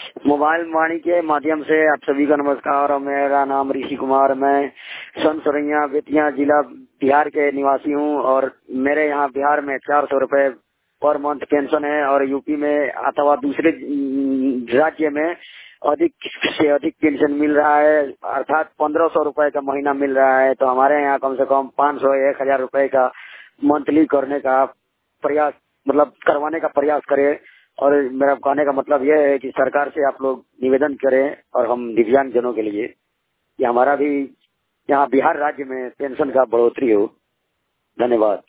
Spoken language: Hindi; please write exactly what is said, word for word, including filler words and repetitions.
मोबाइल वाणी के माध्यम से आप सभी का नमस्कार। और मेरा नाम ऋषि कुमार, मैं सन सरैया बेतिया जिला बिहार के निवासी हूँ। और मेरे यहाँ बिहार में चार सौ रुपए पर मंथ पेंशन है और यूपी में अथवा दूसरे राज्य में अधिक से अधिक पेंशन मिल रहा है, अर्थात पंद्रह सौ रुपए का महीना मिल रहा है। तो हमारे यहाँ कम से कम पाँच सौ एक हजार रुपए का मंथली करने का प्रयास, मतलब करवाने का प्रयास करें। और मेरा कहने का मतलब यह है कि सरकार से आप लोग निवेदन करें और हम दिव्यांग जनों के लिए कि हमारा भी यहाँ बिहार राज्य में पेंशन का बढ़ोतरी हो। धन्यवाद।